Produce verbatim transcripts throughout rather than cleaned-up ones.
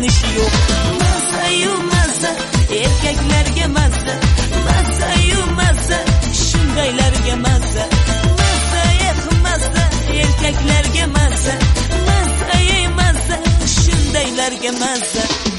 tanishi yo'q. Mazza-yu mazza, erkaklarga mazza. Mazza-yu mazza, shundaylarga mazza. Mazza-yu mazza, erkaklarga mazza. Mazza-yu mazza, shundaylarga mazza.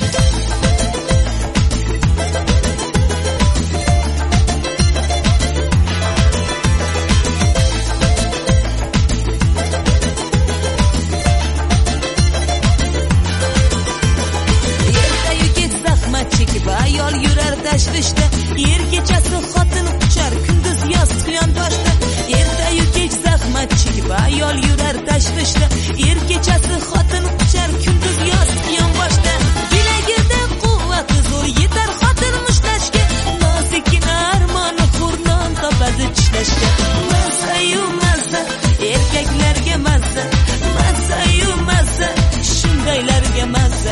Ayol yurar tashvishda, yer kechasi xotin quchar, kunduz yoz quyon-toshda. Erta-yu kech zahmat chekib, ayol yurar tashvishda, yer kechasi xotin quchar, kunduz yoz quyon-boshda. Bilagida quvvati zo'r yetar xotin mushlashga, nozikina armoni xurnon topadi tishlashga. Mazza-yu mazza, erkaklarga mazza. Mazza-yu mazza, shundaylarga mazza.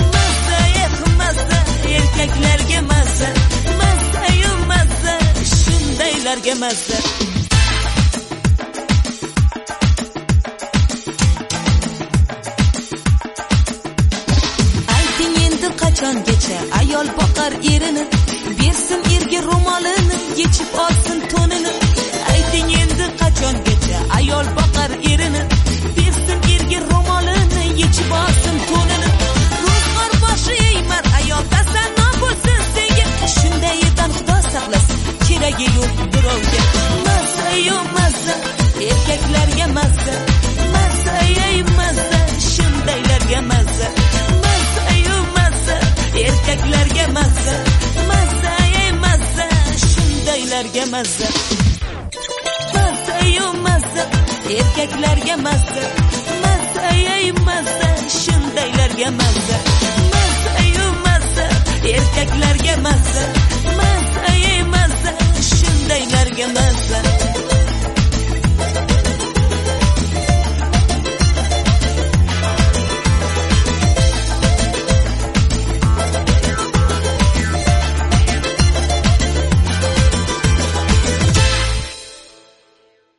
Erkaklarga mazza, mazza-yu mazza, shundaylarga mazza. Ayting endi qachongacha ayol boqar erini, bersin erga ro'molini, yechib olsin to'nini. Ayting endi qachongacha ayol boqar erini, bersin erga ro'molini, yechib olsin to'nini. Ro'zg'or boshi eymar ayol tasanno bo'lsin senga, shundaydan Xudo saqlasin, keragi yo'q birovga. Mazza-yu mazza, erkaklarga mazza. Mazza-yu mazza, shundaylarga mazza. Mazza-yu mazza, erkaklarga mazza. Mazza-yu mazza, shundaylarga mazza. Mazza-yu mazza, erkaklarga mazza. Mazza-yu mazza, shundaylarga mazza.